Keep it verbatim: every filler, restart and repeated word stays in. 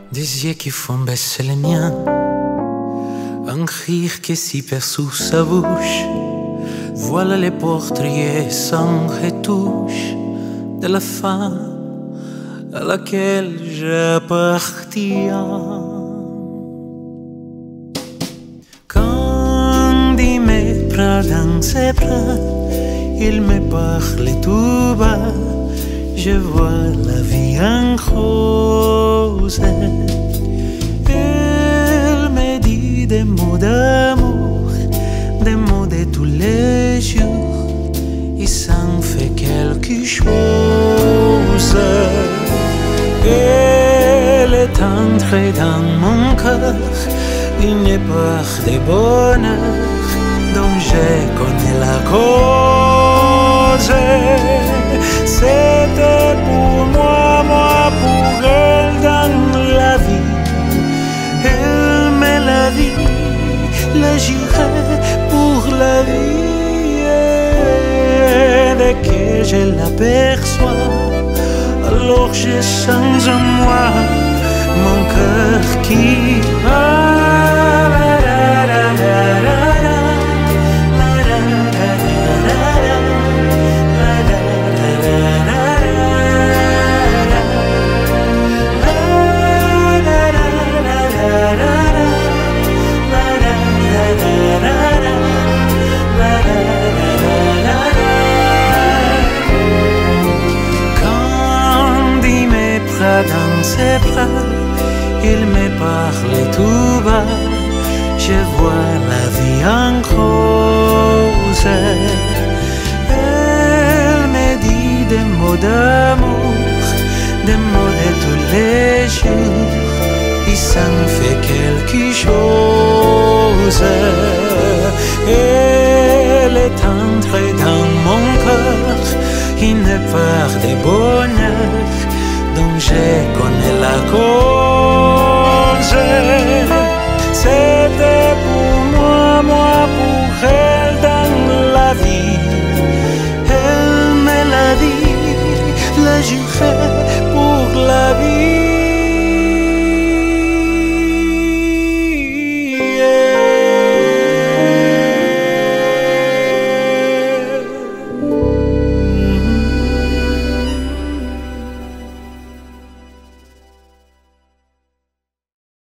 Des yeux qui font baisser les miens, un rire qui s'y perd sous sa bouche. Voilà les portraits sans retouche de la femme à laquelle j'appartiens. Quand il me prend dans ses bras, il me parle tout bas. Je vois la vie en rose. Elle me dit des mots d'amour, des mots de tous les jours. Il s'en fait quelque chose. Elle est entrée dans mon cœur, une part de bonheur dont je connais la cause. C'était pour moi, moi pour elle dans la vie. Elle me l'a dit, la jurait pour la vie. Et dès que je l'aperçois, alors je sens en moi mon cœur qui bat. Dans ses bras, il me parle tout bas. Je vois la vie en rose. Elle me dit des mots d'amour, des mots de tous les jours. Il s'en fait quelque chose. Elle est entrée dans mon cœur, une part de bonheur dont je connais la cause. C'était pour moi, moi pour elle.